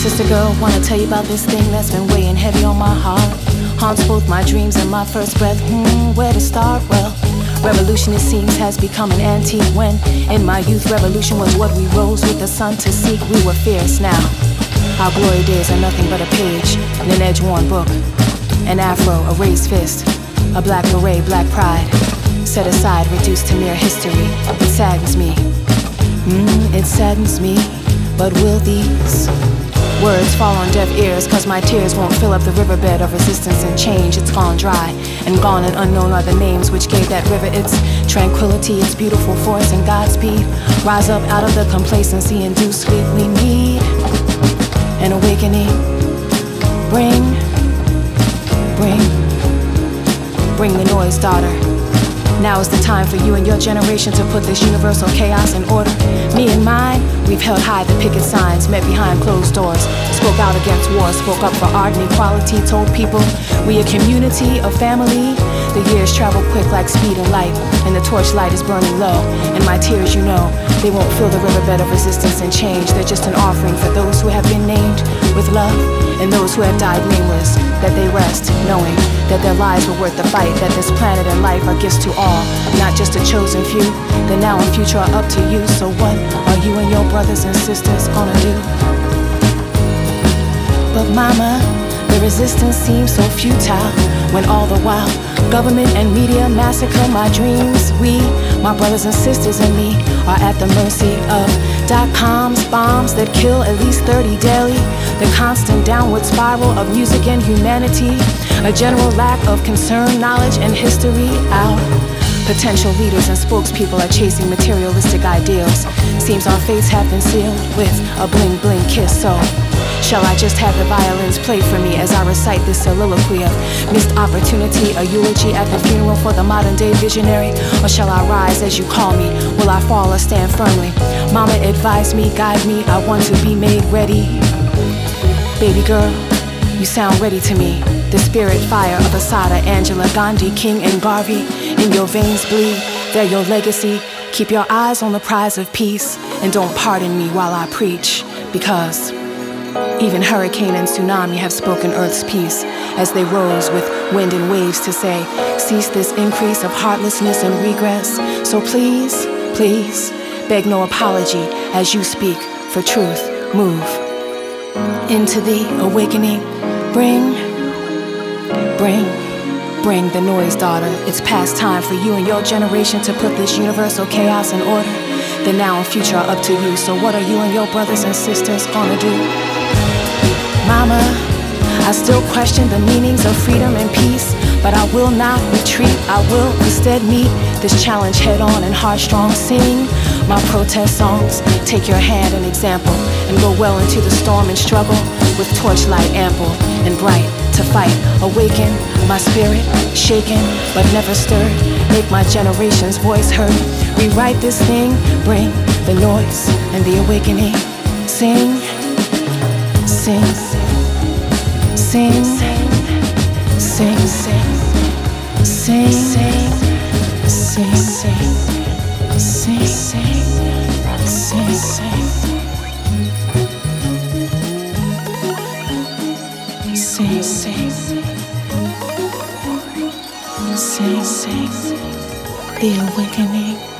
Sister girl, wanna tell you about this thing that's been weighing heavy on my heart. Haunts both my dreams and my first breath. Where to start? Well, revolution it seems has become an antique. When in my youth, revolution was what we rose with the sun to seek. We were fierce now. Our glory days are nothing but a page in an edge-worn book. An afro, a raised fist, a black beret, black pride. Set aside, reduced to mere history. It saddens me. It saddens me. But will these words fall on deaf ears? Cause my tears won't fill up the riverbed of resistance and change. It's gone dry, and gone and unknown are the names which gave that river its tranquility, its beautiful force and Godspeed. Rise up out of the complacency-induced sleep. We need an awakening. Bring the noise, daughter. Now is the time for you and your generation to put this universal chaos in order. Me and mine, we've held high the picket signs, met behind closed doors, spoke out against war, spoke up for art and equality, told people we a community, a family. The years travel quick like speed and light, and the torchlight is burning low. And my tears, you know, they won't fill the riverbed of resistance and change. They're just an offering for those who have been named with love, and those who have died nameless, that they rest knowing that their lives were worth the fight, that this planet and life are gifts to all, not just a chosen few. The now and future are up to you, so what are you and your brothers and sisters gonna do? But mama, the resistance seems so futile, when all the while government and media massacre my dreams. We, my brothers and sisters and me, are at the mercy of .coms, bombs that kill at least 30 daily. The constant downward spiral of music and humanity. A general lack of concern, knowledge, and history. Our potential leaders and spokespeople are chasing materialistic ideals. Seems our fates have been sealed with a bling bling kiss. So shall I just have the violins play for me as I recite this soliloquy of missed opportunity, a eulogy at the funeral for the modern day visionary? Or shall I rise as you call me? Will I fall or stand firmly? Mama, advise me, guide me, I want to be made ready. Baby girl, you sound ready to me. The spirit fire of Asada, Angela, Gandhi, King, and Garvey. In your veins bleed, they're your legacy. Keep your eyes on the prize of peace, and don't pardon me while I preach, because even hurricane and tsunami have spoken Earth's peace as they rose with wind and waves to say, cease this increase of heartlessness and regress. So please, please, beg no apology as you speak for truth. Move into the awakening. Bring the noise, daughter. It's past time for you and your generation to put this universal chaos in order. The now and future are up to you, so what are you and your brothers and sisters gonna do? Mama, I still question the meanings of freedom and peace, but I will not retreat. I will instead meet this challenge head on and heart strong. Sing my protest songs, take your hand and example, and go well into the storm and struggle with torchlight ample and bright to fight. Awaken my spirit, shaken but never stirred. Make my generation's voice heard. Rewrite this thing, bring the noise and the awakening. Sing, sing, sing, sing, sing, sing, sing, sing, sing, sing, sing, sing. Sing, sing, sing, sing, the awakening.